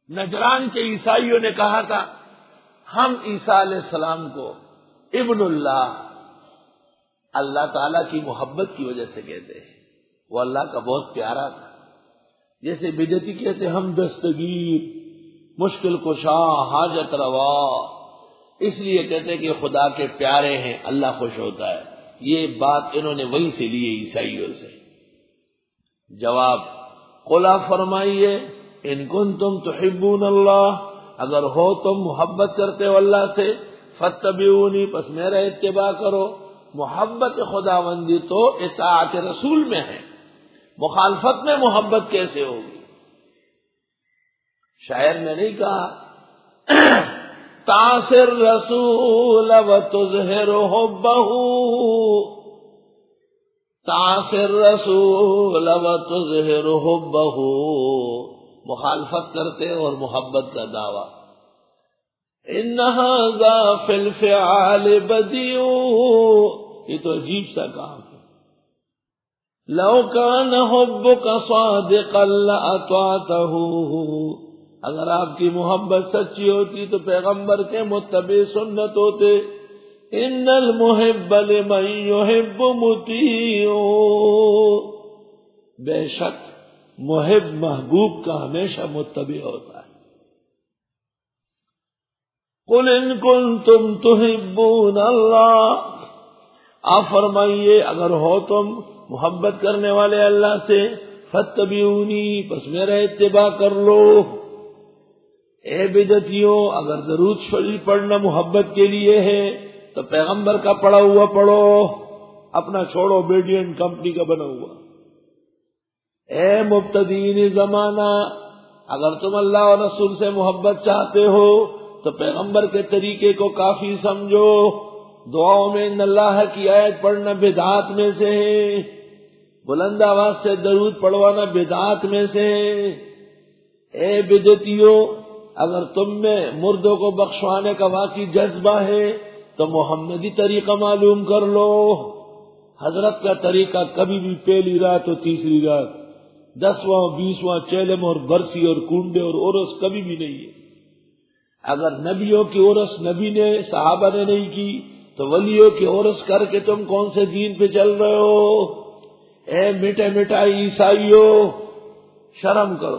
نجران کے عیسائیوں نے کہا تھا ہم عیسیٰ علیہ السلام کو ابن اللہ اللہ تعالی کی محبت کی وجہ سے کہتے ہیں، وہ اللہ کا بہت پیارا تھا۔ جیسے بدعتی کہتے ہم دستگیر، مشکل کشا، حاجت روا، اس لیے کہتے کہ خدا کے پیارے ہیں، اللہ خوش ہوتا ہے۔ یہ بات انہوں نے وہیں سے لی عیسائیوں سے۔ جواب قُلْ فرمائیے ان کنتم تحبون اللہ، اگر ہو تم محبت کرتے ہو اللہ سے، فاتبعونی، پس میرا اتباع کرو۔ محبت خداوندی تو اطاعت رسول میں ہے، مخالفت میں محبت کیسے ہوگی؟ شاعر نے نہیں کہا تعصر رسول وتظہر حبہ، تعصر رسول وتظہر حبہ، مخالفت کرتے اور محبت کا دعویٰ۔ ان ھذا فی الفعال بدیع، یہ تو عجیب سا کام ہے۔ لو کان حبک صادقا لاطعتہ، اگر آپ کی محبت سچی ہوتی تو پیغمبر کے متبع سنت ہوتے۔ ان المحب لمن یحب مطیع، بے شک محب محبوب کا ہمیشہ متبع ہوتا ہے۔ قل ان کنتم تحبون اللہ، آپ فرمائیے اگر ہو تم محبت کرنے والے اللہ سے، فاتبعونی، پس میرا اتباع کر لو۔ اے بدعتیوں، اگر درود شریف پڑھنا محبت کے لیے ہے تو پیغمبر کا پڑھا ہوا پڑھو، اپنا چھوڑو بیڈین کمپنی کا بنا ہوا۔ اے مبتدئین زمانہ، اگر تم اللہ اور رسول سے محبت چاہتے ہو تو پیغمبر کے طریقے کو کافی سمجھو۔ دعاؤں میں ان اللہ کی آیت پڑھنا بدعات میں سے ہے، بلند آواز سے درود پڑھوانا بدعات میں سے ہے۔ اے بدعتیوں، اگر تم میں مردوں کو بخشوانے کا واقعی جذبہ ہے تو محمدی طریقہ معلوم کر لو۔ حضرت کا طریقہ کبھی بھی پہلی رات اور تیسری رات، 10واں 20واں چیلم اور برسی اور کنڈے اور عرس کبھی بھی نہیں ہے۔ اگر نبیوں کی عرس نبی نے صحابہ نے نہیں کی تو ولیوں کی عرس کر کے تم کون سے دین پہ چل رہے ہو؟ اے مٹے مٹائی عیسائیوں، شرم کرو۔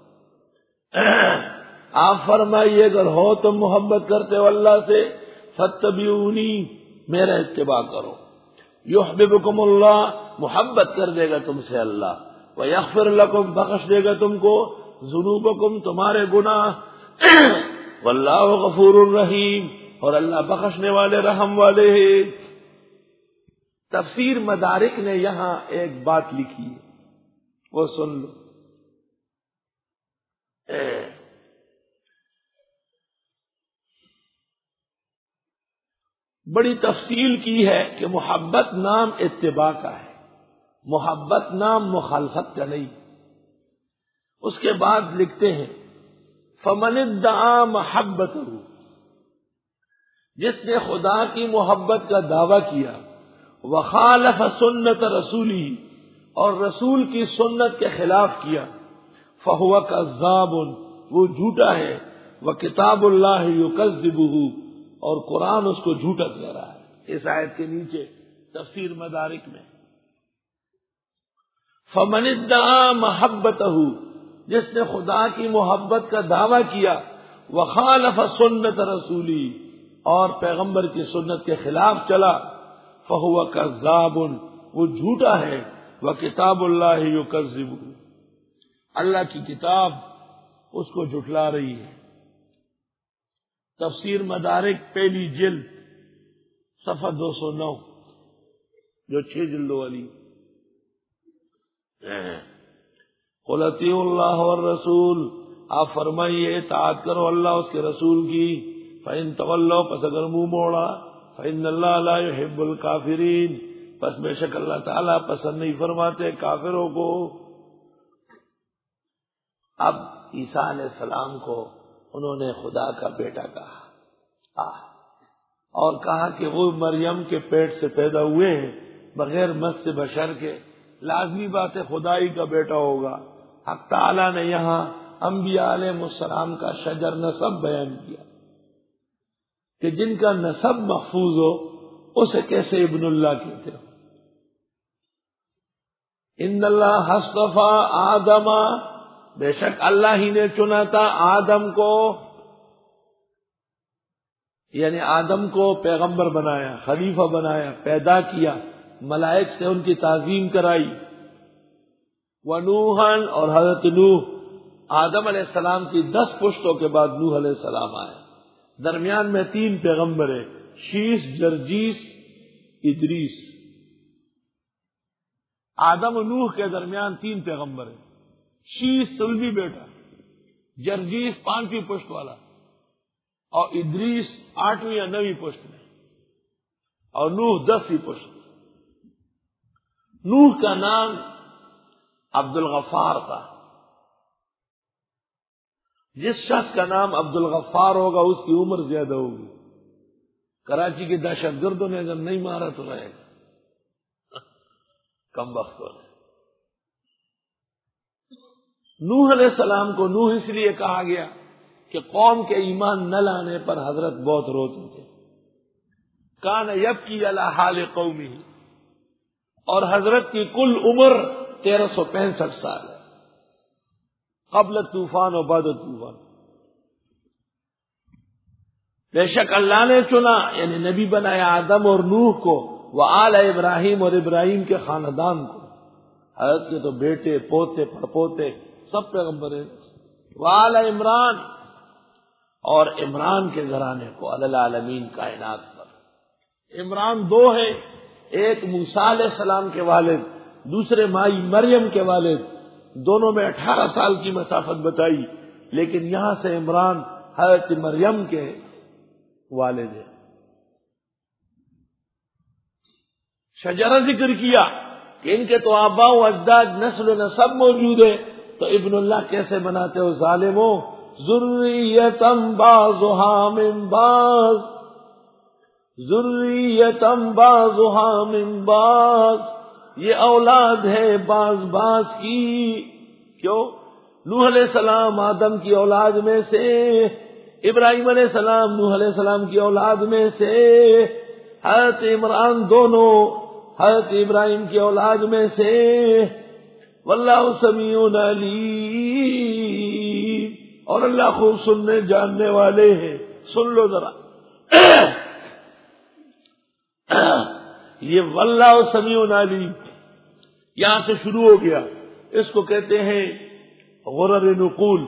آپ فرمائیے اگر ہو تم محبت کرتے ہو اللہ سے، فاتبعونی، میرا اتباع کرو۔ یحببکم اللہ، محبت کر دے گا تم سے اللہ، ویغفر لکم، بخش دے گا تم کو ذنوبکم، تمہارے گناہ، واللہ غفور الرحیم، اور اللہ بخشنے والے رحم والے ہیں۔ تفسیر مدارک نے یہاں ایک بات لکھی ہے، وہ سن لو۔ بڑی تفصیل کی ہے کہ محبت نام اتباع کا ہے، محبت نام مخالفت کا نہیں۔ اس کے بعد لکھتے ہیں فمن ادعا محبتہ، جس نے خدا کی محبت کا دعویٰ کیا، وخالف سنت رسولی، اور رسول کی سنت کے خلاف کیا، فہو کذاب، وہ جھوٹا ہے، وکتاب اللہ یکذبہ، اور قرآن اس کو جھوٹا کہہ رہا ہے۔ اس آیت کے نیچے تفسیر مدارک میں فمن ادعا محبتہ، جس نے خدا کی محبت کا دعویٰ کیا، وخالف سنت رسولی، اور پیغمبر کی سنت کے خلاف چلا، فہو کذاب، وہ جھوٹا ہے، وکتاب اللہ یکذبہ، اللہ کی کتاب اس کو جھٹلا رہی ہے۔ تفسیر مدارک پہلی جلد صفحہ 209، جو 6 جلدوں والی۔ قل اطیعوا اللہ والرسول، آپ فرمائیے اطاعت کرو اللہ اس کے رسول کی، فإن تولوا، پس اگر منہ موڑا، فإن اللہ لا يحب الکافرین، پس بے شک اللہ تعالیٰ پسند نہیں فرماتے کافروں کو۔ اب عیسیٰ علیہ السلام کو انہوں نے خدا کا بیٹا کہا، اور کہا کہ وہ مریم کے پیٹ سے پیدا ہوئے ہیں بغیر مس بشر کے، لازمی بات ہے خدائی کا بیٹا ہوگا۔ حق تعالیٰ نے یہاں انبیاء علیہ السلام کا شجر نسب بیان کیا کہ جن کا نسب محفوظ ہو اسے کیسے ابن اللہ کہتے ہو. ان اللہ اصطفیٰ آدم، بے شک اللہ ہی نے چنا تھا آدم کو، یعنی آدم کو پیغمبر بنایا، خلیفہ بنایا، پیدا کیا، ملائک سے ان کی تعظیم کرائی. ونوحً، اور حضرت نوح، آدم علیہ السلام کی 10 پشتوں کے بعد نوح علیہ السلام آئے. درمیان میں 3 پیغمبر ہیں، شیش، جرجیس، ادریس. آدم و نوح کے درمیان 3 پیغمبر ہیں. شیش سلبی بیٹا، جرجیس 5ویں پشت والا، اور ادریس 8ویں یا 9ویں پشت میں، اور نوح 10ویں پشت. نوح کا نام عبد الغفار تھا. جس شخص کا نام عبد الغفار ہوگا اس کی عمر زیادہ ہوگی. کراچی کے دہشت گردوں نے اگر نہیں مارا تو رہے گا، کم وقت ہو. نوح علیہ السلام کو نوح اس لیے کہا گیا کہ قوم کے ایمان نہ لانے پر حضرت بہت روتے تھے. کان یبکی علی حال قومہ، اور حضرت کی کل عمر 1365 سال ہے، قبل طوفان و بعد طوفان. بے شک اللہ نے چنا، یعنی نبی بنایا آدم اور نوح کو، وآل ابراہیم، اور ابراہیم کے خاندان کو. حضرت کے تو بیٹے، پوتے، پڑپوتے سب پیغمبر ہیں. وآل عمران، اور عمران کے گھرانے کو، علی العالمین، کائنات پر. عمران 2 ہیں، ایک موسیٰ علیہ السلام کے والد، دوسرے مائی مریم کے والد. دونوں میں 18 سال کی مسافت بتائی، لیکن یہاں سے عمران حضرت مریم کے والد ہیں. شجرہ ذکر کیا کہ ان کے تو آباء و اجداد، نسل و نسب موجود ہے، تو ابن اللہ کیسے بناتے ہو ظالموں؟ ذریۃ بعضھا من بعض، ذریۃ بعضھا من بعض، یہ اولاد ہے بعض بعض کی. کیوں؟ نوح علیہ السلام آدم کی اولاد میں سے، ابراہیم علیہ السلام نوح علیہ السلام کی اولاد میں سے، حضرت عمران دونوں حضرت ابراہیم کی اولاد میں سے. واللہ سمیع علیم، اور اللہ خوب سننے جاننے والے ہیں. سن لو ذرا، یہ واللہ سمیع علیم یہاں سے شروع ہو گیا. اس کو کہتے ہیں غرر نقول،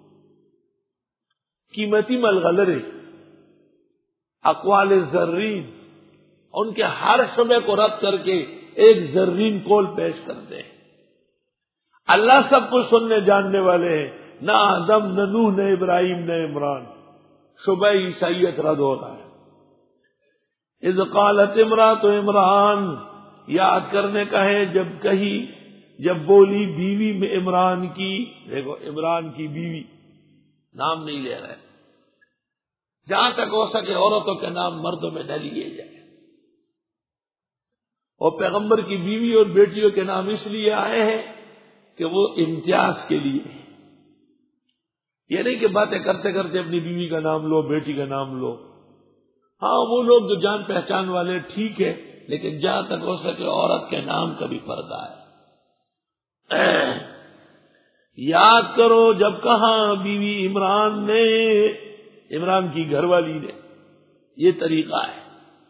قیمتی ملغلرے، اقوال زرین، ان کے ہر شبے کو رد کر کے ایک زرین قول پیش کرتے ہیں. اللہ سب کچھ سننے جاننے والے ہیں، نہ آدم، نہ نوح، نہ ابراہیم، نہ عمران. شبہ عیسائیت رد ہو رہا ہے. اذ قالت امرأۃ عمران، یاد کرنے کا ہے جب بولی بیوی میں عمران کی. دیکھو، عمران کی بیوی، نام نہیں لے رہے. جہاں تک ہو سکے عورتوں کے نام مردوں میں نہ لیے جائیں. اور پیغمبر کی بیوی اور بیٹیوں کے نام اس لیے آئے ہیں کہ وہ امتیاز کے لیے. یہ نہیں کہ باتیں کرتے کرتے اپنی بیوی کا نام لو، بیٹی کا نام لو. ہاں، وہ لوگ جو جان پہچان والے ٹھیک ہے، لیکن جہاں تک ہو سکے عورت کے نام کا بھی پردہ ہے. یاد کرو جب کہاں بیوی عمران نے، عمران کی گھر والی نے، یہ طریقہ ہے.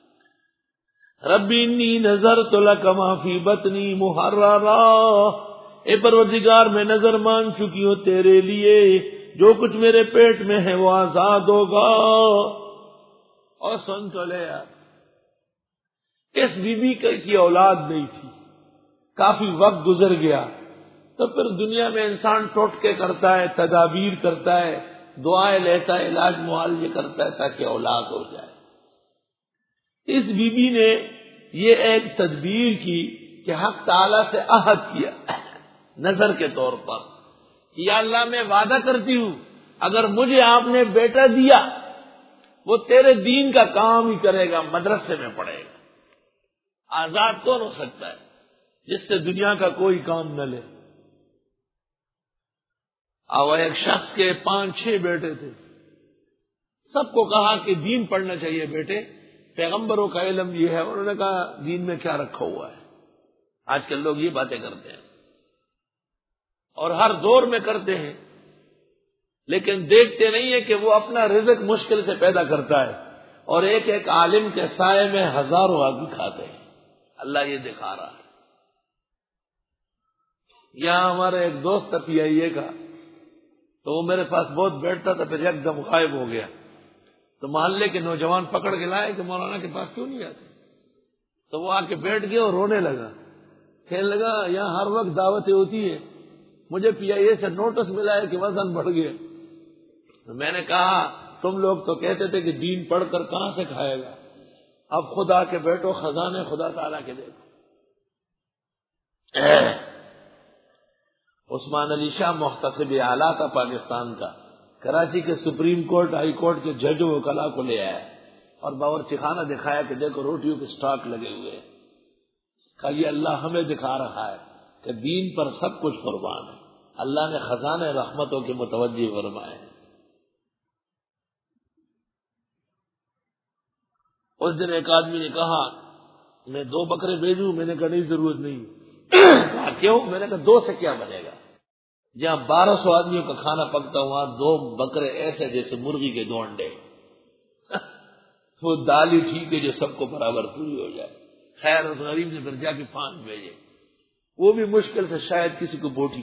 ربی انی نذرت لک ما فی بطنی محررا، اے پروردگار میں نظر مان چکی ہوں تیرے لیے، جو کچھ میرے پیٹ میں ہے وہ آزاد ہوگا. اور سن تو لے یار، اس بیوی کی اولاد نہیں تھی، کافی وقت گزر گیا، تو پھر دنیا میں انسان ٹوٹکے کرتا ہے، تدابیر کرتا ہے، دعائیں لیتا ہے، علاج معالجے کرتا ہے تاکہ اولاد ہو جائے. اس بیوی نے یہ ایک تدبیر کی کہ حق تعالی سے عہد کیا نظر کے طور پر کہ یا اللہ میں وعدہ کرتی ہوں اگر مجھے آپ نے بیٹا دیا وہ تیرے دین کا کام ہی کرے گا، مدرسے میں پڑھے گا. آزاد کون ہو سکتا ہے جس سے دنیا کا کوئی کام نہ لے؟ اور ایک شخص کے 5-6 بیٹے تھے. سب کو کہا کہ دین پڑھنا چاہیے بیٹے، پیغمبروں کا علم یہ ہے. انہوں نے کہا دین میں کیا رکھا ہوا ہے. آج کل لوگ یہ باتیں کرتے ہیں اور ہر دور میں کرتے ہیں، لیکن دیکھتے نہیں ہیں کہ وہ اپنا رزق مشکل سے پیدا کرتا ہے اور ایک ایک عالم کے سائے میں ہزاروں آدمی کھاتے ہیں. اللہ یہ دکھا رہا ہے. یہاں ہمارا ایک دوست تھا PIA کا، تو وہ میرے پاس بہت بیٹھتا تھا، پھر ایک دم غائب ہو گیا. تو محلے کے نوجوان پکڑ کے لائے کہ مولانا کے پاس کیوں نہیں آتے. تو وہ آ کے بیٹھ گیا اور رونے لگا، کہنے لگا یہاں ہر وقت دعوتیں ہوتی ہیں، مجھے PIA سے نوٹس ملا ہے کہ وزن بڑھ گیا. تو میں نے کہا تم لوگ تو کہتے تھے کہ دین پڑھ کر کہاں سے کھائے گا، اب خدا کے بیٹو، خزانے خدا تعالیٰ کے دیکھو. عثمان علی شاہ محتسب اعلیٰ تھا پاکستان کا، کراچی کے سپریم کورٹ ہائی کورٹ کے جج و وکلاء کو لے آیا اور باورچی خانہ دکھایا کہ دیکھو روٹیوں کے سٹاک لگے ہوئے ہیں. کہا یہ اللہ ہمیں دکھا رہا ہے کہ دین پر سب کچھ قربان ہے. اللہ نے خزانے رحمتوں کے متوجہ فرمائے. اس دن ایک آدمی نے کہا میں 2 بکرے بھیجوں. میں نے کہا نہیں، ضرورت نہیں. کہا کیوں؟ میں نے کہا 2 سے کیا بنے گا؟ جہاں 1200 آدمیوں کا کھانا پکتا وہاں 2 بکرے ایسے جیسے مرغی کے 2 انڈے. وہ دال ہی ٹھیک ہے جو سب کو برابر پوری ہو جائے. خیر اس غریب نے پھر جا کے 5 بھیجے. وہ بھی مشکل سے شاید کسی کو بوٹی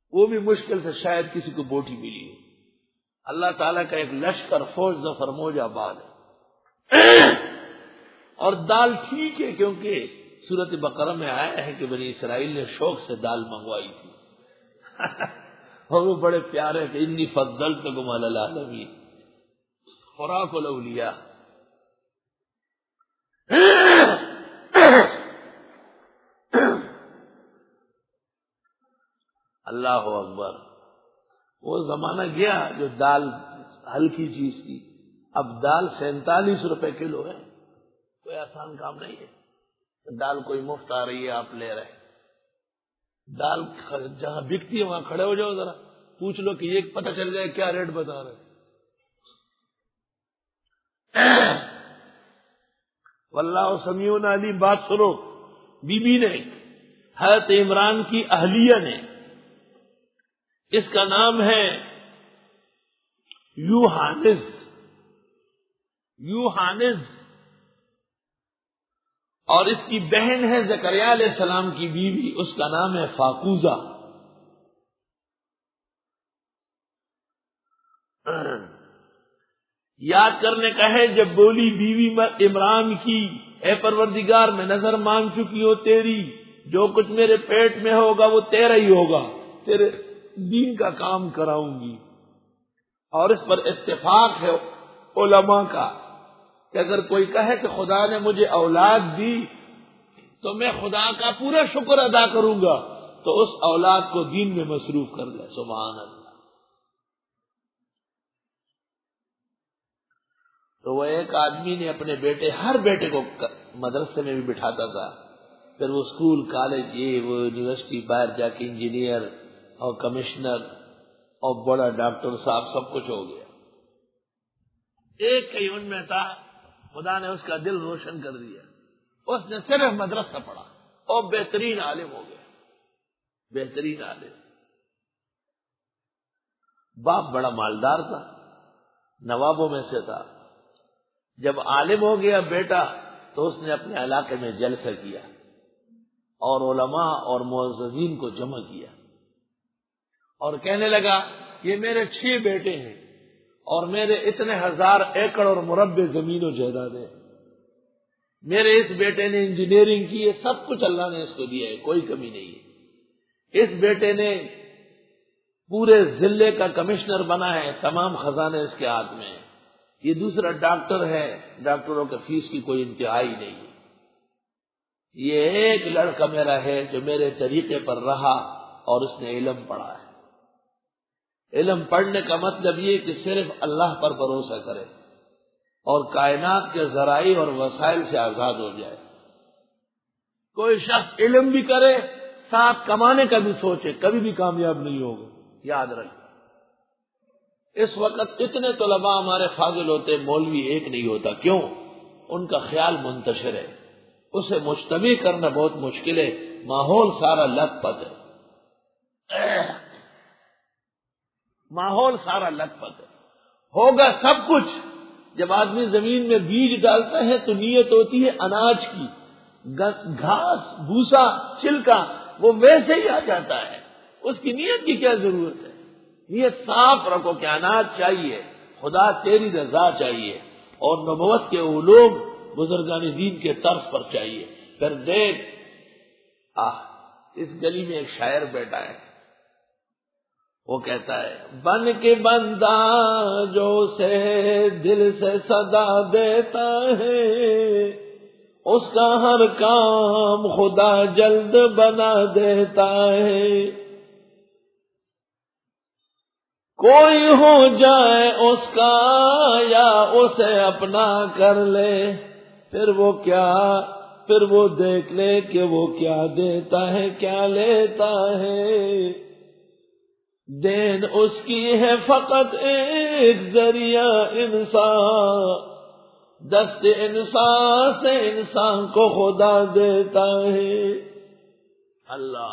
ملی. اللہ تعالیٰ کا ایک لشکر فوج ظفر موج آباد ہے. اور دال ٹھیک ہے کیونکہ سورۃ بقرہ میں آیا ہے کہ بنی اسرائیل نے شوق سے دال منگوائی تھی. اور وہ بڑے پیارے تھے. انی فضلتکم علی العالمین، خوراک الاولیاء. اللہ اکبر. وہ زمانہ گیا جو دال ہلکی چیز تھی. اب دال 47 روپے کلو ہے. کوئی آسان کام نہیں ہے. دال کوئی مفت آ رہی ہے آپ لے رہے. دال جہاں بکتی ہے وہاں کھڑے ہو جاؤ، ذرا پوچھ لو کہ یہ پتہ چل جائے کیا ریٹ بتا رہے. واللہ سمیع علیم. بات سنو. بی بی نے، حضرت عمران کی اہلیہ نے، اس کا نام ہے یوحانز. اور اس کی بہن ہے زکریا علیہ السلام کی بیوی، اس کا نام ہے فاقوزہ. یاد کرنے کا ہے جب بولی بیوی عمران کی، اے پروردگار میں نظر مان چکی ہوں تیری، جو کچھ میرے پیٹ میں ہوگا وہ تیرا ہی ہوگا، تیرے دین کا کام کراؤں گی. اور اس پر اتفاق ہے علماء کا کہ اگر کوئی کہے کہ خدا نے مجھے اولاد دی تو میں خدا کا پورا شکر ادا کروں گا، تو اس اولاد کو دین میں مصروف کر لے. سبحان اللہ. تو وہ ایک آدمی نے اپنے بیٹے، ہر بیٹے کو مدرسے میں بھی بٹھاتا تھا، پھر وہ اسکول کالج وہ یونیورسٹی باہر جا کے انجینئر اور کمشنر اور بڑا ڈاکٹر صاحب سب کچھ ہو گیا. ایک کہیں ان میں تھا، خدا نے اس کا دل روشن کر دیا. اس نے صرف مدرسہ پڑھا اور بہترین عالم ہو گیا. بہترین عالم. باپ بڑا مالدار تھا، نوابوں میں سے تھا. جب عالم ہو گیا بیٹا تو اس نے اپنے علاقے میں جلسہ کیا اور علماء اور معززین کو جمع کیا اور کہنے لگا یہ میرے 6 بیٹے ہیں اور میرے اتنے 1000 ایکڑ اور مربع زمین و جائیداد ہے. میرے اس بیٹے نے انجینئرنگ کی ہے، سب کچھ اللہ نے اس کو دیا ہے، کوئی کمی نہیں ہے. اس بیٹے نے پورے ضلع کا کمشنر بنا ہے، تمام خزانے اس کے ہاتھ میں ہیں. یہ دوسرا ڈاکٹر ہے، ڈاکٹروں کے فیس کی کوئی انتہا ہی نہیں. یہ ایک لڑکا میرا ہے جو میرے طریقے پر رہا اور اس نے علم پڑھا ہے. علم پڑھنے کا مطلب یہ کہ صرف اللہ پر بھروسہ کرے اور کائنات کے ذرائع اور وسائل سے آزاد ہو جائے. کوئی شخص علم بھی کرے ساتھ کمانے کا بھی سوچے، کبھی بھی کامیاب نہیں ہوگا. یاد رکھیں. اس وقت اتنے طلباء ہمارے فاضل ہوتے، مولوی ایک نہیں ہوتا. کیوں؟ ان کا خیال منتشر ہے، اسے مجتمع کرنا بہت مشکل ہے، ماحول سارا لت پت ہے، ماحول سارا لت پت ہے. ہوگا سب کچھ. جب آدمی زمین میں بیج ڈالتا ہے تو نیت ہوتی ہے اناج کی، گھاس بھوسا چھلکا وہ ویسے ہی آ جاتا ہے. اس کی نیت کی کیا ضرورت ہے؟ نیت صاف رکھو کہ اناج چاہیے، خدا تیری رضا چاہیے، اور نبوت کے علوم بزرگان دین کے طرز پر چاہیے. پھر دیکھ اس گلی میں ایک شاعر بیٹھا ہے، وہ کہتا ہے بن کے بندہ جو سے دل سے صدا دیتا ہے، اس کا ہر کام خدا جلد بنا دیتا ہے. کوئی ہو جائے اس کا یا اسے اپنا کر لے، پھر وہ دیکھ لے کہ وہ کیا دیتا ہے کیا لیتا ہے. دین اس کی ہے فقط ایک ذریعہ انسان، دست انسان سے انسان کو خدا دیتا ہے. اللہ.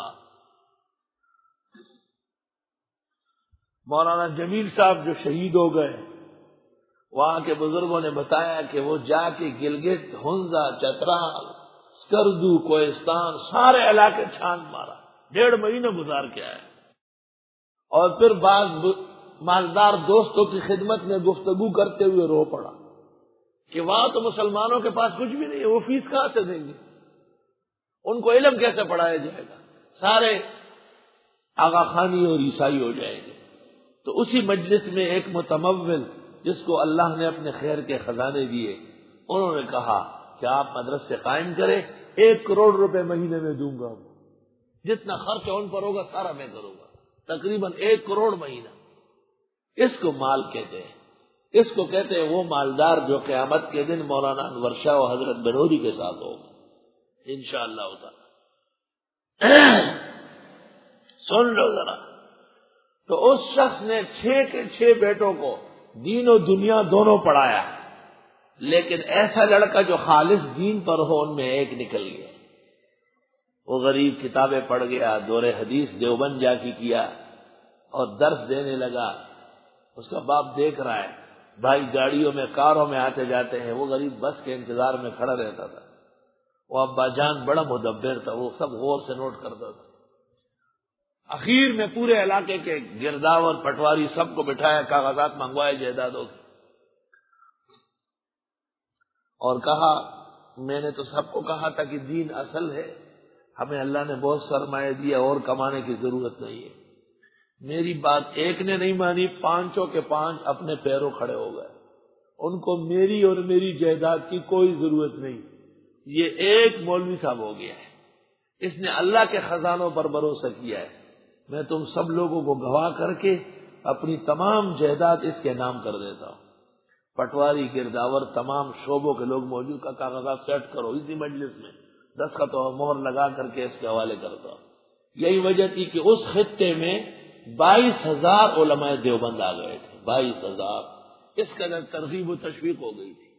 مولانا جمیل صاحب جو شہید ہو گئے، وہاں کے بزرگوں نے بتایا کہ وہ جا کے گلگت، ہنزا، چترال، اسکردو، کوہستان سارے علاقے چھان مارا، 1.5 مہینہ گزار کے آئے. اور پھر بعض مالدار دوستوں کی خدمت میں گفتگو کرتے ہوئے رو پڑا کہ وہاں تو مسلمانوں کے پاس کچھ بھی نہیں ہے، وہ فیس کہاں سے دیں گے، ان کو علم کیسے پڑھایا جائے گا، سارے آغا خانی اور عیسائی ہو جائیں گے. تو اسی مجلس میں ایک متمول جس کو اللہ نے اپنے خیر کے خزانے دیے، انہوں نے کہا کہ آپ مدرسے قائم کریں، 1 کروڑ روپے مہینے میں دوں گا، جتنا خرچ ان پر ہوگا سارا میں کروں گا، تقریباً 1 کروڑ مہینہ. اس کو مال کہتے ہیں. اس کو کہتے ہیں وہ مالدار جو قیامت کے دن مولانا انور شاہ و حضرت بنوری کے ساتھ ہوگا انشاءاللہ تعالی. سن لو ذرا. تو اس شخص نے 6 کے 6 بیٹوں کو دین و دنیا دونوں پڑھایا، لیکن ایسا لڑکا جو خالص دین پر ہو ان میں ایک نکل گیا. وہ غریب کتابیں پڑھ گیا، دور حدیث دیوبند جا کے کیا اور درس دینے لگا. اس کا باپ دیکھ رہا ہے، بھائی گاڑیوں میں کاروں میں آتے جاتے ہیں، وہ غریب بس کے انتظار میں کھڑا رہتا تھا. وہ ابا جان بڑا مدبر تھا، وہ سب غور سے نوٹ کرتا تھا. اخیر میں پورے علاقے کے گرداور پٹواری سب کو بٹھایا، کاغذات منگوائے جائیدادوں کے، اور کہا میں نے تو سب کو کہا تھا کہ دین اصل ہے، ہمیں اللہ نے بہت سرمایہ دیا اور کمانے کی ضرورت نہیں ہے. میری بات ایک نے نہیں مانی، 5 کے 5 اپنے پیروں کھڑے ہو گئے. ان کو میری اور میری جائیداد کی کوئی ضرورت نہیں. یہ ایک مولوی صاحب ہو گیا ہے، اس نے اللہ کے خزانوں پر بھروسہ کیا ہے. میں تم سب لوگوں کو گواہ کر کے اپنی تمام جائیداد اس کے نام کر دیتا ہوں. پٹواری گرداور تمام شعبوں کے لوگ موجود، کا کاغذات سیٹ کرو اسی مجلس میں، دستخط اور مہر لگا کر کے اس کے حوالے کرتا ہوں. یہی وجہ تھی کہ اس خطے میں 22,000 علماء دیوبند آ گئے تھے. 22,000. اس قدر ترغیب و تشویق ہو گئی تھی.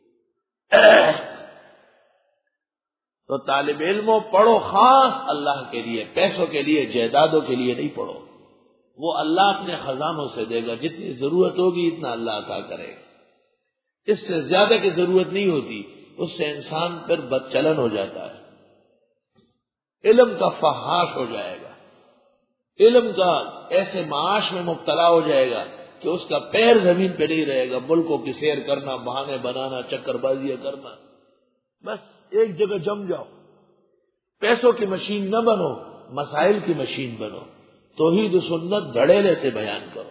تو طالب علموں پڑھو خاص اللہ کے لیے، پیسوں کے لیے، جائیدادوں کے لیے نہیں پڑھو. وہ اللہ اپنے خزانوں سے دے گا، جتنی ضرورت ہوگی اتنا اللہ عطا کرے گا. اس سے زیادہ کی ضرورت نہیں ہوتی، اس سے انسان پھر بدچلن ہو جاتا ہے، علم کا فحاش ہو جائے گا، علم کا ایسے معاش میں مبتلا ہو جائے گا کہ اس کا پیر زمین پہ نہیں رہے گا. ملکوں کی سیر کرنا، بہانے بنانا، چکر بازیاں کرنا، بس ایک جگہ جم جاؤ. پیسوں کی مشین نہ بنو، مسائل کی مشین بنو. توحید و سنت دھڑیلے سے بیان کرو،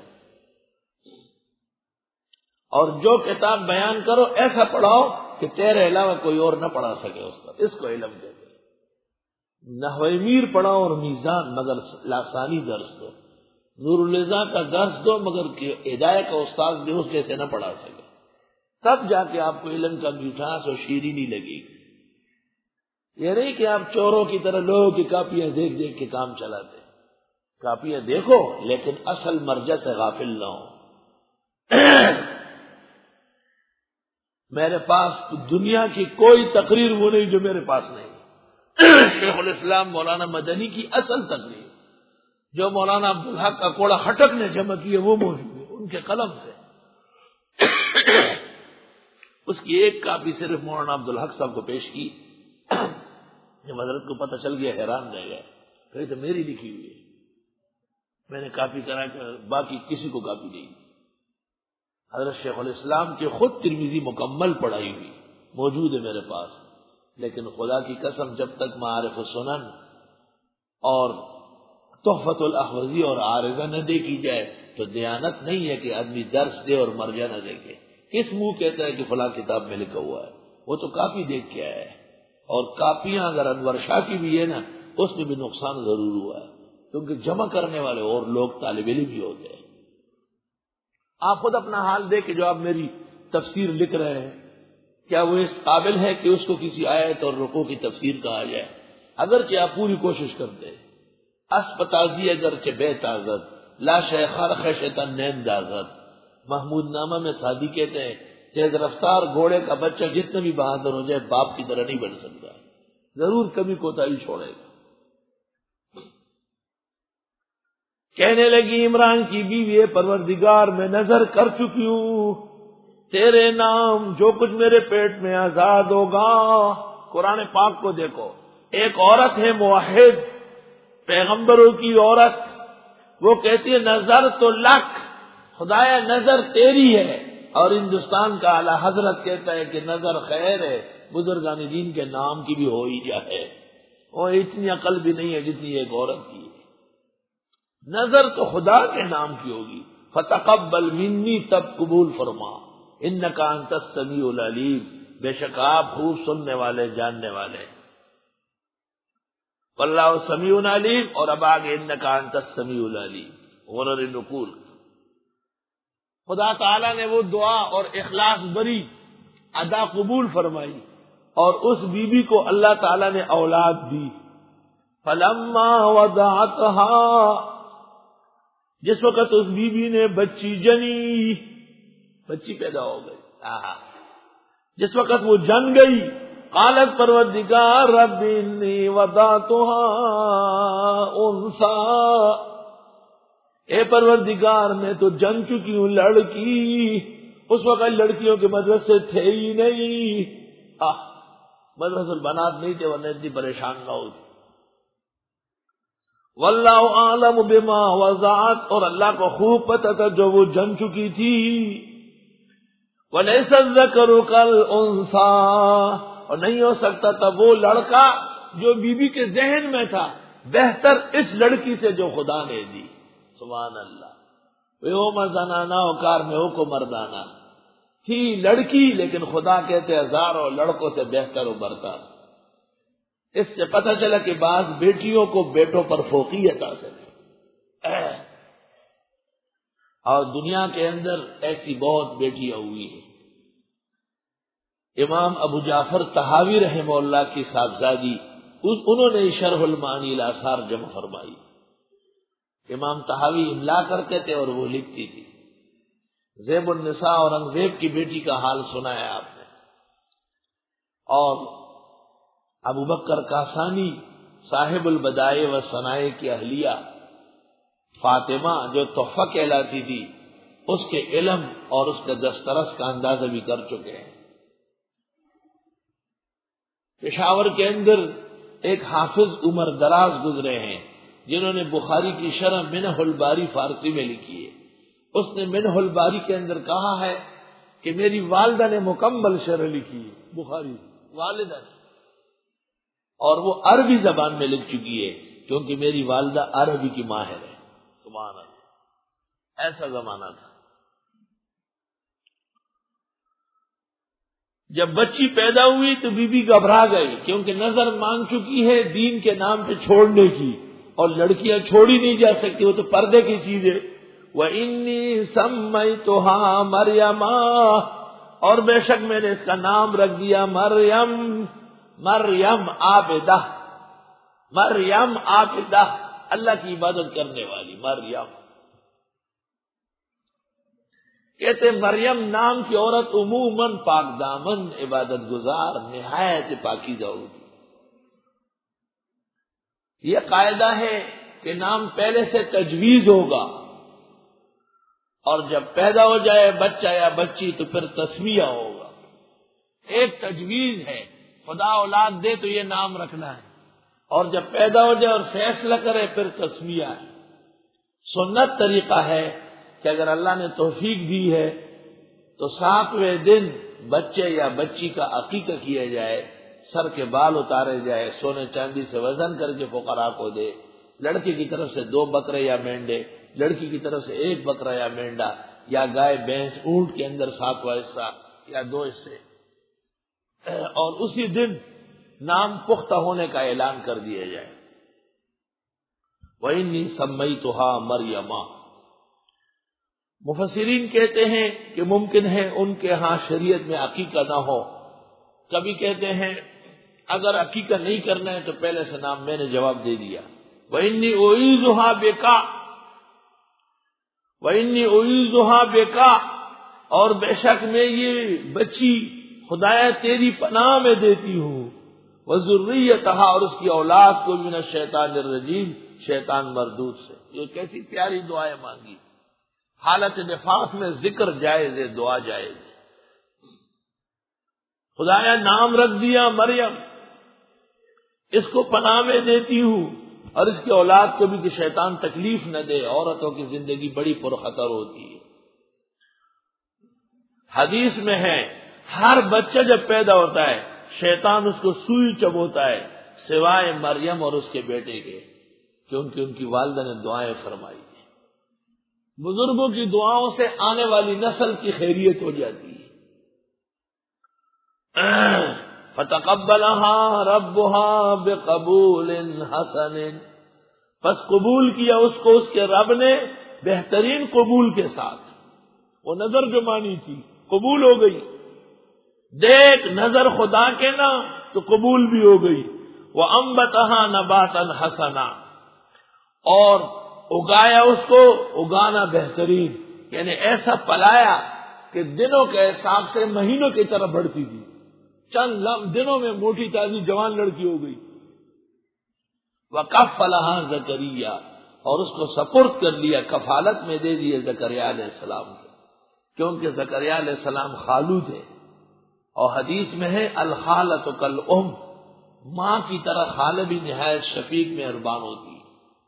اور جو کتاب بیان کرو ایسا پڑھاؤ کہ تیرے علاوہ کوئی اور نہ پڑھا سکے اس کا. اس کو علم کہتے ہیں. نحو میر پڑھاؤ اور میزان، مگر لاسانی درس دو. نور الزا کا درس دو مگر ہدایت کا استاد بھی اس جیسے نہ پڑھا سکے. تب جا کے آپ کو علم کا میٹھاس اور شیرینی لگے گی. یہ نہیں کہ آپ چوروں کی طرح لوگوں کی کاپیاں دیکھ دیکھ کے کام چلاتے. کاپیاں دیکھو لیکن اصل مرجع سے غافل نہ ہو. میرے پاس دنیا کی کوئی تقریر وہ نہیں جو میرے پاس نہیں. شیخ الاسلام مولانا مدنی کی اصل تقریر جو مولانا عبدالحق کا کوڑا ہٹک نے جمع کی ہے وہ موجود ہے ان کے قلم سے. اس کی ایک کاپی صرف مولانا عبدالحق صاحب کو پیش کی. جب حضرت کو پتہ چل گیا حیران رہ گئے, کہے تو میری لکھی ہوئی ہے. میں نے کاپی کرا کر باقی کسی کو کاپی نہیں. حضرت شیخ الاسلام کے خود ترمذی مکمل پڑھائی ہوئی موجود ہے میرے پاس, لیکن خدا کی قسم جب تک معارف السنن اور تحفۃ الاحوذی اور عارضہ نہ دیکھی جائے تو دیانت نہیں ہے کہ آدمی درس دے اور مرجع نہ دیکھے. کس منہ کہتا ہے کہ فلاں کتاب میں لکھا ہوا ہے؟ وہ تو کاپی دیکھ کے آیا ہے. اور کاپیاں اگر انور شاہ کی بھی ہے نا اس میں بھی نقصان ضرور ہوا ہے, کیونکہ جمع کرنے والے اور لوگ طالب علم بھی ہوتے ہیں. آپ خود اپنا حال دیکھ کہ جو آپ میری تفسیر لکھ رہے ہیں کیا وہ اس قابل ہے کہ اس کو کسی آیت اور رکوع کی تفسیر کہا جائے؟ اگرچہ آپ پوری کوشش کرتے ہیں. اسپتازی اگرچہ بے تازت لا شیخار خشیتن نین دازت. محمود نامہ میں سادی کہتے ہیں تیز رفتار گھوڑے کا بچہ جتنا بھی بہادر ہو جائے باپ کی طرح نہیں بن سکتا, ضرور کمی کوتاہی چھوڑے گا. کہنے لگی عمران کی بیوی پروردگار میں نظر کر چکی ہوں تیرے نام جو کچھ میرے پیٹ میں آزاد ہوگا. قرآن پاک کو دیکھو, ایک عورت ہے موحد پیغمبروں کی عورت, وہ کہتی ہے نظر تو لک, خدایا نظر تیری ہے. اور ہندوستان کا اعلی حضرت کہتا ہے کہ نظر خیر ہے, بزرگان دین کے نام کی بھی ہو ہی جائے. وہ اتنی عقل بھی نہیں ہے جتنی ایک عورت کی. نظر تو خدا کے نام کی ہوگی. فتقبل منی, تب قبول فرما, انکا انت السمیع العلیم, بے شک آپ خوب سننے والے جاننے والے. واللہ سمیع علیم, اور اب آگے انکا انت السمیع العلیم. غرر نقول, خدا تعالیٰ نے وہ دعا اور اخلاص بری ادا قبول فرمائی اور اس بی بی کو اللہ تعالیٰ نے اولاد دی. فلما وضعتها, جس وقت اس بی بی نے بچی جنی, بچی پیدا ہو گئی, جس وقت وہ جن گئی, قالت پروردگار رب انی وضعتها انثى, اے پروردگار میں تو جن چکی ہوں لڑکی. اس وقت لڑکیوں کے مدرسے تھے ہی نہیں, مدرسہ البنات نہیں تھے ورنہ اتنی پریشان نہ ہوتی. واللہ اعلم بما وضعت, اور اللہ کو خوب پتہ تھا جو وہ جن چکی تھی. ولیس الذکر کالانثی, اور نہیں ہو سکتا تھا وہ لڑکا جو بی بی کے ذہن میں تھا بہتر اس لڑکی سے جو خدا نے دی. سبحان اللہ. یوم زنانا کار میں ہو کو مردانہ, تھی لڑکی لیکن خدا کہتے ہزاروں لڑکوں سے بہتر و برتر. اس سے پتہ چلا کہ بعض بیٹیوں کو بیٹوں پر فوقیت حاصل ہے, اور دنیا کے اندر ایسی بہت بیٹیاں ہوئی ہیں. امام ابو جعفر طحاوی رحمہ اللہ کی صاحبزادی, انہوں نے شرح المعانی الاثار جمع فرمائی. امام طحاوی املا کرتے تھے اور وہ لکھتی تھی. زیب النساء اورنگزیب کی بیٹی کا حال سنا ہے آپ نے. اور ابو بکر کاسانی صاحب البدائع و ثنائے کی اہلیہ فاطمہ جو تحفہ کہلاتی تھی, اس کے علم اور اس کے دسترس کا اندازہ بھی کر چکے ہیں. پشاور کے اندر ایک حافظ عمر دراز گزرے ہیں جنہوں نے بخاری کی شرح منہ الباری فارسی میں لکھی ہے. اس نے منہ الباری کے اندر کہا ہے کہ میری والدہ نے مکمل شرح لکھی ہے بخاری, والدہ نے, اور وہ عربی زبان میں لکھ چکی ہے کیونکہ میری والدہ عربی کی ماہر ہے. سبحان اللہ, ایسا زمانہ تھا. جب بچی پیدا ہوئی تو بی بی گھبرا گئی کیونکہ نظر مانگ چکی ہے دین کے نام پہ چھوڑنے کی, اور لڑکیاں چھوڑی نہیں جا سکتی, وہ تو پردے کی چیز ہے. وَإِنِّي سَمَّيْتُهَا مَرْيَمَا, اور بے شک میں نے اس کا نام رکھ دیا مریم. مریم عابدہ, مریم عابدہ, اللہ کی عبادت کرنے والی مریم. کہتے مریم نام کی عورت عموماً پاک دامن، عبادت گزار، نہایت پاکیزہ ہوگی۔ یہ قاعدہ ہے کہ نام پہلے سے تجویز ہوگا، اور جب پیدا ہو جائے بچہ یا بچی تو پھر تسمیہ ہوگا۔ ایک تجویز ہے، خدا اولاد دے تو یہ نام رکھنا ہے، اور جب پیدا ہو جائے اور فیصلہ کرے پھر تسمیہ ہے۔ سنت طریقہ ہے کہ اگر اللہ نے توفیق دی ہے تو 7ویں دن بچے یا بچی کا عقیقہ کیا جائے، سر کے بال اتارے جائے، سونے چاندی سے وزن کر کے فقراء کو دے، لڑکے کی طرف سے 2 بکرے یا مینڈے، لڑکی کی طرف سے 1 بکرا یا مینڈا، یا گائے بھینس اونٹ کے اندر 7واں حصہ یا 2 حصے، اور اسی دن نام پختہ ہونے کا اعلان کر دیا جائے۔ وَإِنِّي سَمَّيْتُهَا مَرْيَمَا۔ مفسرین کہتے ہیں کہ ممکن ہے ان کے ہاں شریعت میں عقیقہ نہ ہو، کبھی کہتے ہیں اگر عقیقہ نہیں کرنا ہے تو پہلے سے نام میں نے جواب دے دیا۔ وَإِنِّي أُعِيذُهَا بِكَ، وَإِنِّي أُعِيذُهَا بِكَ، اور بے شک میں یہ بچی خدایا تیری پناہ میں دیتی ہوں، وَذُرِّيَّتَهَا، اور اس کی اولاد کو من الشیطان الرجیم، شیطان مردود سے۔ یہ کیسی پیاری دعائیں مانگی، حالت نفاس میں ذکر جائز ہے، دعا جائز ہے۔ خدایا نام رکھ دیا مریم، اس کو پناہ میں دیتی ہوں، اور اس کی اولاد کو بھی کہ شیطان تکلیف نہ دے، عورتوں کی زندگی بڑی پرخطر ہوتی ہے۔ حدیث میں ہے ہر بچہ جب پیدا ہوتا ہے شیطان اس کو سوئی چبوتا ہے، سوائے مریم اور اس کے بیٹے کے، کیونکہ ان کی والدہ نے دعائیں فرمائی ہیں۔ بزرگوں کی دعاؤں سے آنے والی نسل کی خیریت ہو جاتی ہے۔ فَتَقَبَّلَهَا رَبُّهَا بِقَبُولٍ حَسَنٍ، پس قبول کیا اس کو اس کے رب نے بہترین قبول کے ساتھ۔ وہ نظر جو مانی تھی قبول ہو گئی، دیکھ نظر خدا کے نا تو قبول بھی ہو گئی۔ وَأَنبَتَهَا نَبَاتًا حَسَنًا، اور اگایا اس کو اگانا بہترین، یعنی ایسا پلایا کہ دنوں کے حساب سے مہینوں کی طرح بڑھتی تھی، چند دنوں میں موٹی تازی جوان لڑکی ہو گئی۔ وَكَفَّلَهَا زَكَرِيَّا، اور اس کو سپرد کر لیا، کفالت میں دے دیے زکریا علیہ السلام کو، کیونکہ زکریا علیہ السلام خالو تھے، اور حدیث میں ہے الخالۃ کالام، ماں کی طرح خالہ بھی نہایت شفیق مہربان ہوتی ہے۔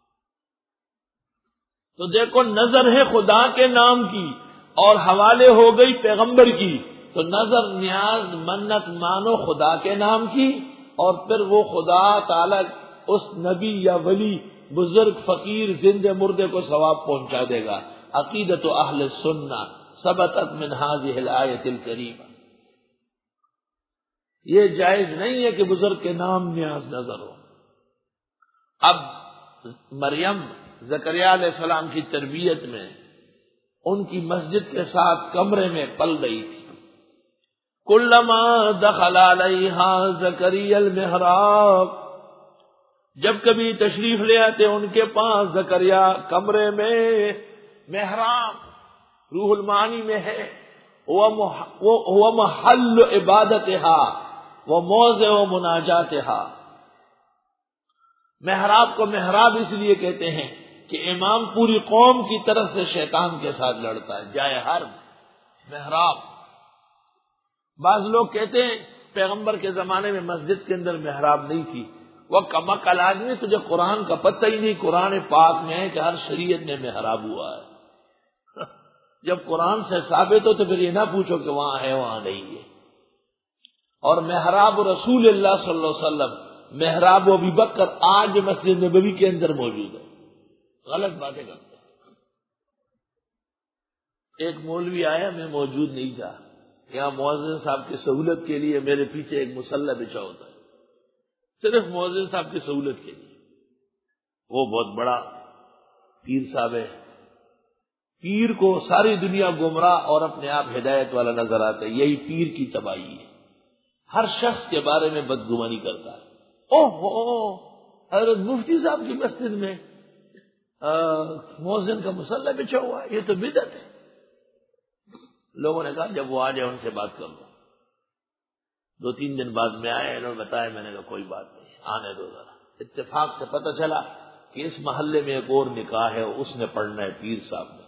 تو دیکھو نظر ہے خدا کے نام کی اور حوالے ہو گئی پیغمبر کی، تو نظر نیاز منت مانو خدا کے نام کی، اور پھر وہ خدا تعالی اس نبی یا ولی، بزرگ، فقیر، زندہ مردے کو ثواب پہنچا دے گا۔ عقیدت اہل سنہ ثبتت من هذه الآیۃ الکریمہ۔ یہ جائز نہیں ہے کہ بزرگ کے نام نیاز نظر ہو۔ اب مریم زکریا علیہ السلام کی تربیت میں ان کی مسجد کے ساتھ کمرے میں پل رہی تھی۔ کلما دخل علیہا زکریا المحراب، جب کبھی تشریف لے آتے ان کے پاس زکریا کمرے میں، محراب روح المعانی میں ہے، وہ محل عبادتها وہ موضع و مناجاتها۔ محراب کو محراب اس لیے کہتے ہیں کہ امام پوری قوم کی طرف سے شیطان کے ساتھ لڑتا ہے، جائے حرب محراب۔ بعض لوگ کہتے ہیں پیغمبر کے زمانے میں مسجد کے اندر محراب نہیں تھی، وہ کمعقل آدمی، تجھے قرآن کا پتہ ہی نہیں۔ قرآن پاک میں ہے کہ ہر شریعت میں محراب ہوا ہے۔ جب قرآن سے ثابت ہو تو پھر یہ نہ پوچھو کہ وہاں ہے وہاں نہیں ہے۔ اور محراب رسول اللہ صلی اللہ علیہ وسلم، محراب ابی بکر آج مسجد نبوی کے اندر موجود ہے۔ غلط باتیں کرتے ہیں۔ ایک مولوی آیا، میں موجود نہیں تھا، یہاں مؤذن صاحب کی سہولت کے لیے میرے پیچھے ایک مصلی بچھا ہوتا ہے، صرف مؤذن صاحب کی سہولت کے لیے۔ وہ بہت بڑا پیر صاحب ہے، پیر کو ساری دنیا گمراہ اور اپنے آپ ہدایت والا نظر آتا ہے، یہی پیر کی تباہی ہے۔ ہر شخص کے بارے میں بدگمانی کرتا ہے۔ حضرت مفتی صاحب کی مسجد میں مؤذن کا مصلی بچھا ہوا ہے، یہ تو بدعت ہے۔ لوگوں نے کہا جب وہ آ جائے ان سے بات کر لو۔ 2-3 دن بعد میں آئے، انہوں نے بتایا، میں نے کہا کوئی بات نہیں، آنے دو ذرا۔ اتفاق سے پتہ چلا کہ اس محلے میں ایک اور نکاح ہے، اس نے پڑھنا ہے پیر صاحب نے۔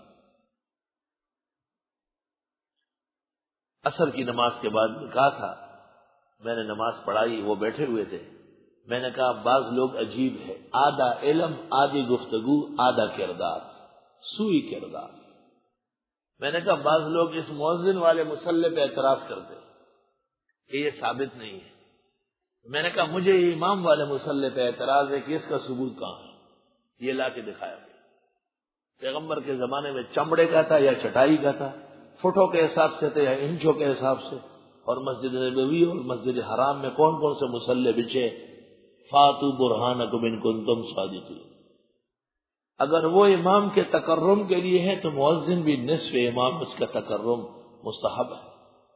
عصر کی نماز کے بعد نکاح تھا، میں نے نماز پڑھائی، وہ بیٹھے ہوئے تھے۔ میں نے کہا بعض لوگ عجیب ہے، آدھا علم آدھی گفتگو آدھا کردار، سوئی کردار۔ میں نے کہا بعض لوگ اس مؤذن والے مصلی پہ اعتراض کرتے کہ یہ ثابت نہیں ہے۔ میں نے کہا مجھے یہ امام والے مصلی پہ اعتراض ہے کہ اس کا ثبوت کہاں ہے، یہ لا کے دکھایا گیا۔ پیغمبر کے زمانے میں چمڑے کا تھا یا چٹائی کا تھا، فٹوں کے حساب سے تھے یا انچوں کے حساب سے، اور مسجد نبوی اور مسجد حرام میں کون کون سے مصلی بچے؟ فاتو برہانکم ان کنتم صادقین۔ اگر وہ امام کے تکرم کے لیے ہے تو مؤذن بھی نصف امام، اس کا تکرم مستحب ہے۔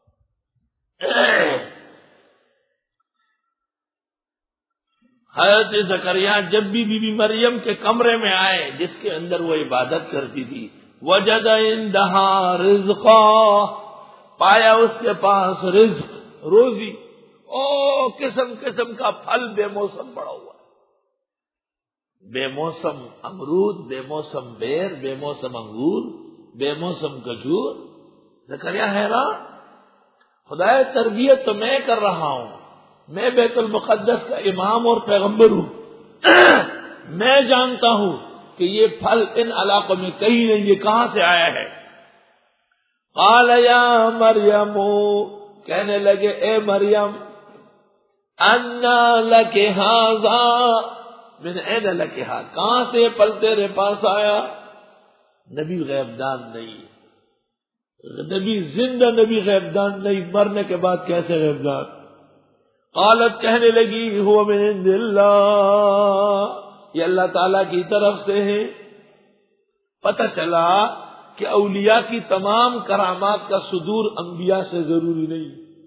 حضرت زکریا جب بھی بی بی مریم کے کمرے میں آئے جس کے اندر وہ عبادت کرتی تھی، وجد عندها رزقا، پایا اس کے پاس رزق، روزی، قسم قسم کا پھل بے موسم پڑا ہوا ہے، بے موسم امرود، بے موسم بیر، بے موسم انگور، بے موسم کھجور۔ زکریا حیران، خدائے تربیت تو میں کر رہا ہوں، میں بیت المقدس کا امام اور پیغمبر ہوں، میں جانتا ہوں کہ یہ پھل ان علاقوں میں کہیں نہیں، یہ کہاں سے آیا ہے؟ قال یا مریم، کہنے لگے اے مریم، انا لک ھذا، من این لک ھذا، کہاں سے پھل تیرے پاس آیا؟ نبی غیب دان نہیں، نبی زندہ نبی غیب دان نہیں، مرنے کے بعد کیسے غیب دان؟ قالت، کہنے لگی هو من عند اللہ، یہ اللہ تعالی کی طرف سے ہے۔ پتہ چلا کہ اولیاء کی تمام کرامات کا صدور انبیاء سے ضروری نہیں،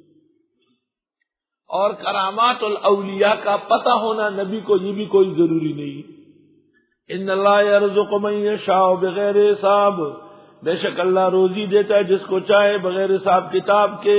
اور کرامات الاولیاء کا پتہ ہونا نبی کو یہ بھی کوئی ضروری نہیں۔ ان اللہ یرزق من یشاء بغیر حساب، بے شک اللہ روزی دیتا ہے جس کو چاہے بغیر حساب کتاب کے۔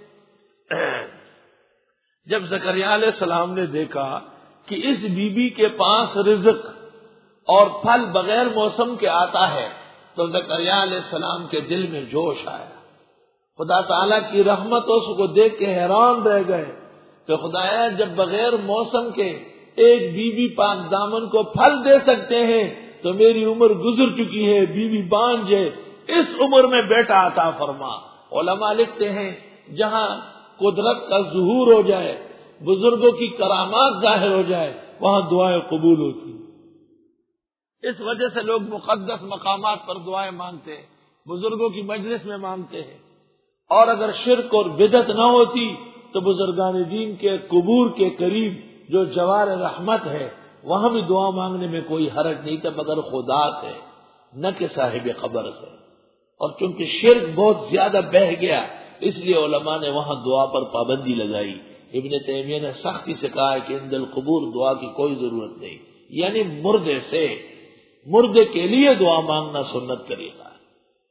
جب زکریا علیہ السلام نے دیکھا کہ اس بی بی کے پاس رزق اور پھل بغیر موسم کے آتا ہے تو زکریا علیہ السلام کے دل میں جوش آیا، خدا تعالیٰ کی رحمت اس کو دیکھ کے حیران رہ گئے کہ خدایا جب بغیر موسم کے ایک بی بی پاک دامن کو پھل دے سکتے ہیں تو میری عمر گزر چکی ہے، بی بی بانجھ ہے، اس عمر میں بیٹا عطا فرما۔ علماء لکھتے ہیں جہاں قدرت کا ظہور ہو جائے، بزرگوں کی کرامات ظاہر ہو جائے، وہاں دعائیں قبول ہوتی۔ اس وجہ سے لوگ مقدس مقامات پر دعائیں مانگتے ہیں، بزرگوں کی مجلس میں مانگتے ہیں، اور اگر شرک اور بدعت نہ ہوتی تو بزرگان دین کے قبور کے قریب جو جوار رحمت ہے وہاں بھی دعا مانگنے میں کوئی حرج نہیں تھا، مگر خدا سے نہ کہ صاحب قبر سے۔ اور چونکہ شرک بہت زیادہ بہہ گیا اس لیے علماء نے وہاں دعا پر پابندی لگائی۔ ابن تیمیہ نے سختی سے کہا ہے کہ عند القبور دعا کی کوئی ضرورت نہیں، یعنی مردے کے لیے دعا مانگنا سنت طریقہ ہے۔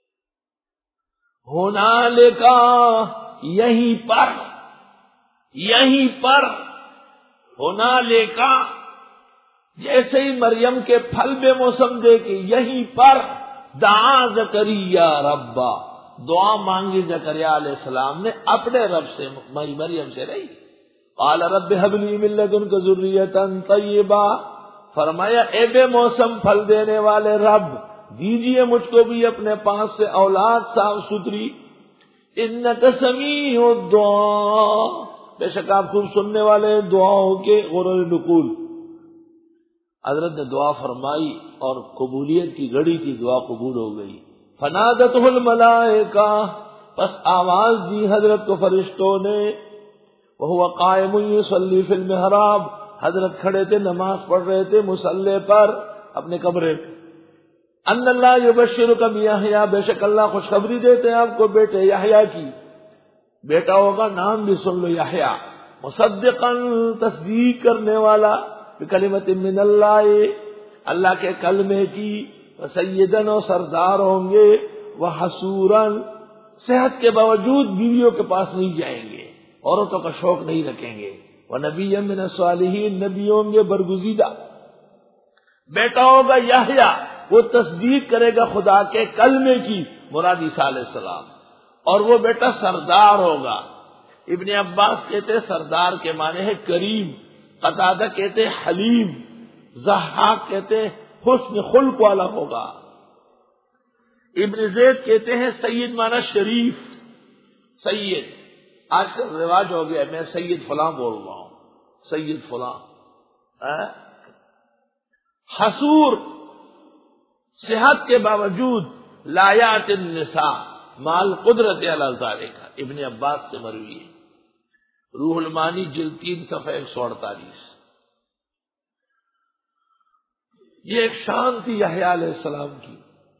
ہنالک، یہیں پر ہنالک، جیسے ہی مریم کے پھل بے موسم دے کے یہیں پر دعا زکریا ربا، دعا مانگی زکریا علیہ السلام نے اپنے رب سے، مریم سے نہیں۔ قال رب هب لي من لدنك ذرية طیبہ، فرمایا اے بے موسم پھل دینے والے رب دیجئے مجھ کو بھی اپنے پاس سے اولاد صاف ستھری۔ انک سمیع الدعاء، بے شک آپ خوب سننے والے دعاؤں کے غرر نقول۔ حضرت نے دعا فرمائی اور قبولیت کی گھڑی کی دعا قبول ہو گئی۔ فنادتہ الملائکہ، پس آواز دی حضرت کو فرشتوں نے، وہو قائم یصلی فی المحراب، حضرت کھڑے تھے نماز پڑھ رہے تھے مصلی پر اپنے کمرے میں۔ ان اللہ یبشرک بیحییٰ، بے شک اللہ خوشخبری دیتے ہیں آپ کو بیٹے یحییٰ کی، بیٹا ہوگا نام بھی سن لو یحییٰ، مصدقا تصدیق کرنے والا، بکلمۃ من اللہ، اللہ کے کلمے کی، وسیدن، اور سردار ہوں گے، وحسورا، صحت کے باوجود بیویوں کے پاس نہیں جائیں گے، عورتوں کا شوق نہیں رکھیں گے۔ وَنَبِيًّا مِنَ الصَّالِحِينَ، نبی ہوں گے برگزیدہ۔ بیٹا ہوگا یحییٰ، وہ تصدیق کرے گا خدا کے کلمے کی، مراد عیسیٰ علیہ السلام، اور وہ بیٹا سردار ہوگا۔ ابن عباس کہتے ہیں سردار کے معنی ہے کریم، قتادہ کہتے ہیں حلیم، ضحاک کہتے ہیں حسن خلق والا ہوگا، ابن زید کہتے ہیں سید معنی شریف، سید۔ آج کل رواج ہو گیا میں سید فلاں بول رہا ہوں، سید فلاں۔ حسور، صحت کے باوجود لا یأتی النساء مال قدرت علی ذالک، ابن عباس سے مروی ہے، روح المانی جلد 3 صفحہ 148۔ یہ ایک شان تھی یحییٰ علیہ السلام کی۔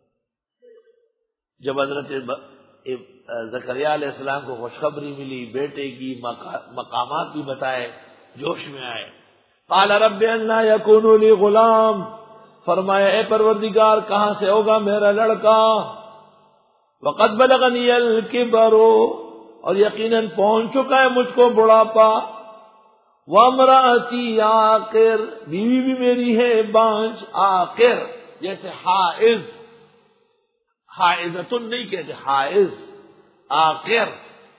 جب حضرت زکریا علیہ السلام کو خوشخبری ملی بیٹے کی، مقامات بھی بتائے، جوش میں آئے۔ قال رب انا یکون لی غلام، فرمایا اے پروردگار کہاں سے ہوگا میرا لڑکا، وقد بلغنی الکبر، اور یقیناً پہنچ چکا ہے مجھ کو بڑھاپا، وامراتی عاقر، بیوی بھی میری ہے بانج، عاقر جیسے حائض، حائضتن نہیں کہتے، حائض، عاقر،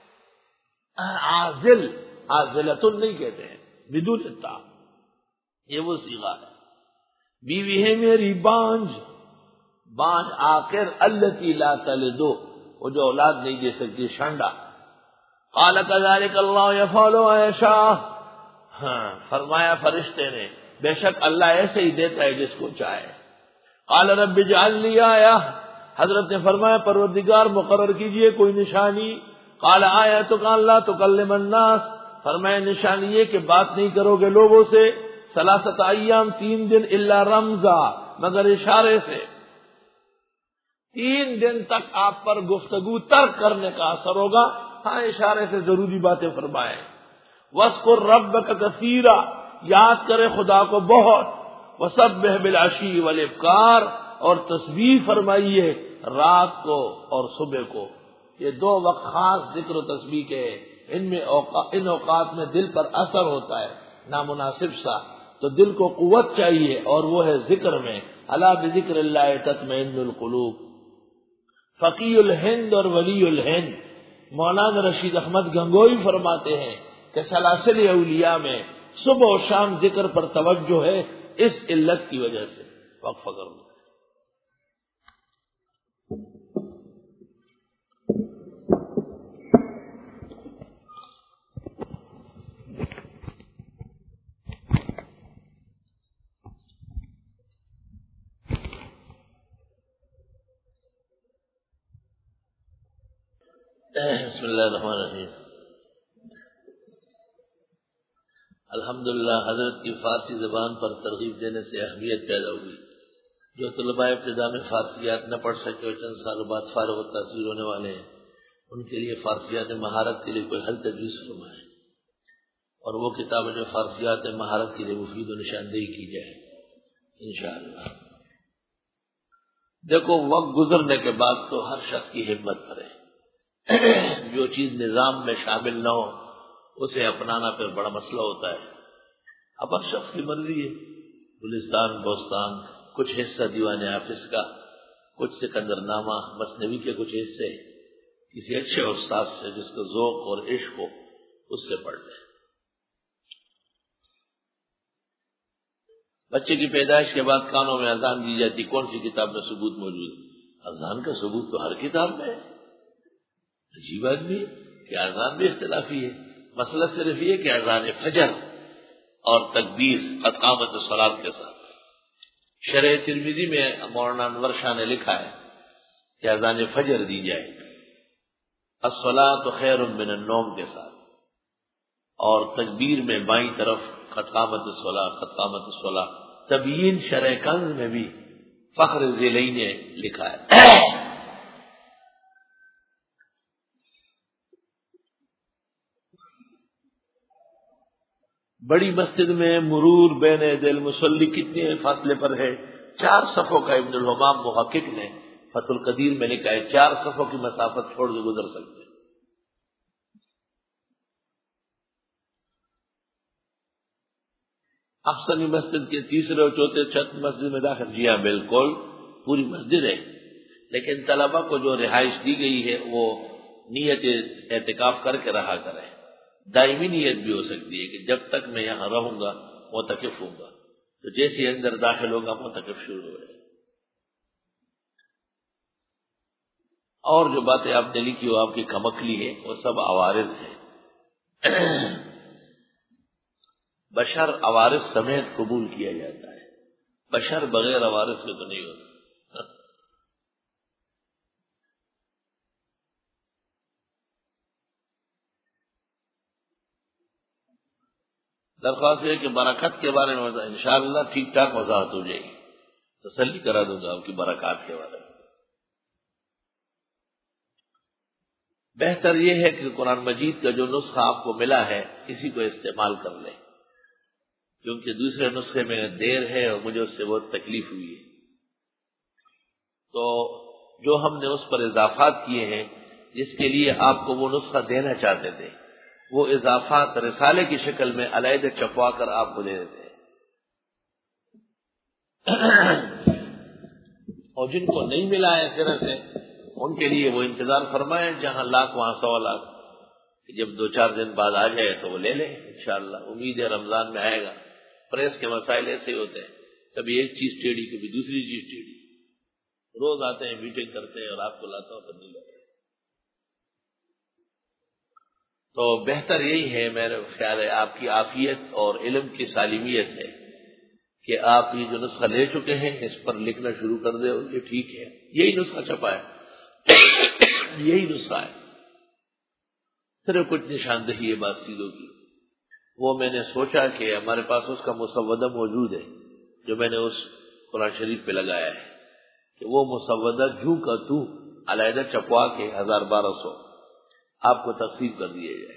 عازل، عازلتن نہیں کہتے ہیں بدون التا، یہ وہ صیغہ ہے۔ بیوی ہے میری بانج، بانج عاقر، التی لا تلدو، وہ جو اولاد نہیں دے سکتی، شانڈا۔ قال كذلك اللہ يفعل ما يشاء، فرمایا فرشتے نے بے شک اللہ ایسے ہی دیتا ہے جس کو چاہے۔ قال رب اجعل لي آیہ، حضرت نے فرمایا پروردگار مقرر کیجئے کوئی نشانی۔ قال آیتک اللہ تکلم الناس، فرمایا نشانی یہ کہ بات نہیں کرو گے لوگوں سے، 3 ایام 3 دن، الا رمزا، مگر اشارے سے، 3 دن تک آپ پر گفتگو ترک کرنے کا اثر ہوگا، ہاں اشارے سے ضروری باتیں فرمائے۔ وَاذْكُرْ رَبَّكَ كَثِيرًا، یاد کرے خدا کو بہت، وَسَبِّحْ بِالْعَشِيِّ وَالْإِبْكَارِ، اور تسبیح فرمائیے رات کو اور صبح کو۔ یہ 2 وقت خاص ذکر و تسبیح کے، ان اوقات میں دل پر اثر ہوتا ہے نامناسب سا، تو دل کو قوت چاہیے، اور وہ ہے ذکر میں، الا بذکر اللہ تطمئن القلوب۔ فقی الہند اور ولی الہند مولانا رشید احمد گنگوئی فرماتے ہیں کہ سلاسل اولیاء میں صبح و شام ذکر پر توجہ ہے، اس علت کی وجہ سے۔ وقفہ کرو۔ بسم اللہ الرحمن الرحیم۔ الحمدللہ حضرت کی فارسی زبان پر ترغیب دینے سے اہمیت پیدا ہوئی۔ جو طلباء ابتدا میں فارسیات نہ پڑھ سکے اور چند سال بعد فارغ التحصیل ہونے والے ہیں، ان کے لیے فارسیات مہارت کے لیے کوئی حل تجویز فرمائے، اور وہ کتاب جو فارسیات مہارت کے لیے مفید و نشاندہی کی جائے انشاءاللہ۔ دیکھو وقت گزرنے کے بعد تو ہر شخص کی ہمت کرے، جو چیز نظام میں شامل نہ ہو اسے اپنانا پھر بڑا مسئلہ ہوتا ہے۔ اب ہر شخص کی مرضی ہے، گلستان بوستان، کچھ حصہ دیوان حافظ کا، کچھ سکندر نامہ، مثنوی کے کچھ حصے کسی اچھے استاد سے جس کو ذوق اور عشق ہو اس سے پڑھ لیں۔ بچے کی پیدائش کے بعد کانوں میں اذان دی جاتی، کون سی کتاب میں ثبوت موجود ہے؟ اذان کا ثبوت تو ہر کتاب میں ہے۔ عجیب آدمی کہ اذان بھی اختلافی ہے۔ مسئلہ صرف یہ کہ اذان فجر اور تکبیر اقامت الصلاۃ کے ساتھ، شرح ترمذی میں مولانا انور شاہ نے لکھا ہے کہ اذان فجر دی جائے الصلاۃ خیر من النوم کے ساتھ، اور تکبیر میں بائیں طرف قد قامت الصلاۃ قد قامت الصلاۃ۔ تبیین شرح کنز میں بھی فخر ذیلئی نے لکھا ہے۔ بڑی مسجد میں مرور بین دل مسلی کتنے فاصلے پر ہے؟ 4 صفوں کا ابن الحمام محقق نے فتح القدیر میں لکھا ہے 4 صفوں کی مسافت چھوڑ کے گزر سکتے ہیں۔ احسنی مسجد کے تیسرے اور چوتھے چھت مسجد میں داخل، جی ہاں بالکل پوری مسجد ہے، لیکن طلبہ کو جو رہائش دی گئی ہے وہ نیت اعتکاف کر کے رہا کرے۔ دائمی نیت بھی ہو سکتی ہے کہ جب تک میں یہاں رہوں گا معتکف ہوں گا، تو جیسے اندر داخل ہوگا معتکف شروع ہو جائے۔ اور جو باتیں آپ نے لکھی وہ آپ کی کمکلی ہے، وہ سب عوارض ہیں۔ بشر عوارض سمیت قبول کیا جاتا ہے، بشر بغیر عوارض کے تو نہیں ہوتا۔ درخواست ہے کہ برکت کے بارے میں انشاءاللہ ٹھیک ٹھاک وضاحت ہو جائے گی، تسلی کرا دوں گا آپ کی برکات کے بارے میں۔ بہتر یہ ہے کہ قرآن مجید کا جو نسخہ آپ کو ملا ہے اسی کو استعمال کر لیں، کیونکہ دوسرے نسخے میں دیر ہے اور مجھے اس سے بہت تکلیف ہوئی ہے۔ تو جو ہم نے اس پر اضافات کیے ہیں جس کے لیے آپ کو وہ نسخہ دینا چاہتے تھے، وہ اضافات رسالے کی شکل میں علیحدہ چھپوا کر آپ کو دے دیتے ہیں، اور جن کو نہیں ملا ہے اس طرح سے ان کے لیے وہ انتظار فرمائیں، جہاں لاکھ وہاں 100 لاکھ، جب 2-4 دن بعد آ جائے تو وہ لے لیں انشاءاللہ۔ امید ہے رمضان میں آئے گا۔ پریس کے مسائل ایسے ہوتے ہیں، کبھی ایک چیز ٹیڑھی کبھی دوسری چیز ٹیڑھی، روز آتے ہیں میٹنگ کرتے ہیں اور آپ کو لاتا ہوں تو نہیں لاتا۔ تو بہتر یہی ہے، میرا خیال ہے آپ کی عافیت اور علم کی سالمیت ہے کہ آپ یہ جو نسخہ لے چکے ہیں اس پر لکھنا شروع کر دیں، یہ ٹھیک ہے، یہی نسخہ چھپا ہے، یہی نسخہ ہے، صرف کچھ نشاندہی ہے باسیدوں کی۔ وہ میں نے سوچا کہ ہمارے پاس اس کا مسودہ موجود ہے جو میں نے اس قرآن شریف پہ لگایا ہے، کہ وہ مسودہ جوں کا توں علیحدہ چھپوا کے 1200 آپ کو تقسیم کر دیے جائے،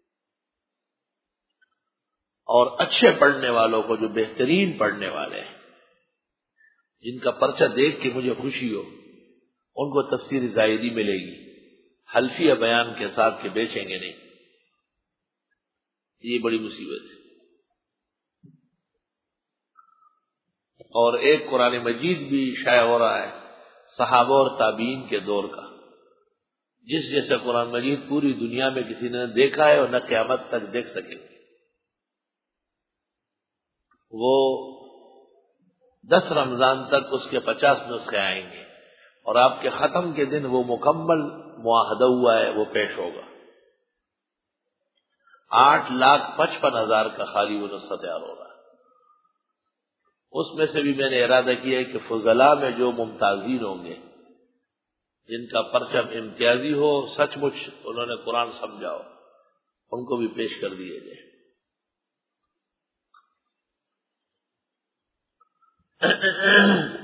اور اچھے پڑھنے والوں کو، جو بہترین پڑھنے والے ہیں، جن کا پرچہ دیکھ کے مجھے خوشی ہو، ان کو تفسیر زائدی ملے گی حلفیہ بیان کے ساتھ، کہ بیچیں گے نہیں۔ یہ بڑی مصیبت ہے۔ اور ایک قرآن مجید بھی شائع ہو رہا ہے صحابہ اور تابعین کے دور کا، جس جیسے قرآن مجید پوری دنیا میں کسی نے دیکھا ہے اور نہ قیامت تک دیکھ سکے گے۔ وہ 10 رمضان تک اس کے 50 نسخے آئیں گے، اور آپ کے ختم کے دن وہ مکمل معاہدہ ہوا ہے وہ پیش ہوگا۔ 8,55,000 کا خالی وہ نسخہ تیار ہو رہا ہے۔ اس میں سے بھی میں نے ارادہ کیا ہے کہ فضلاء میں جو ممتازین ہوں گے، جن کا پرچم امتیازی ہو، سچ مچ انہوں نے قرآن سمجھا ہو، ان کو بھی پیش کر دیے جائے۔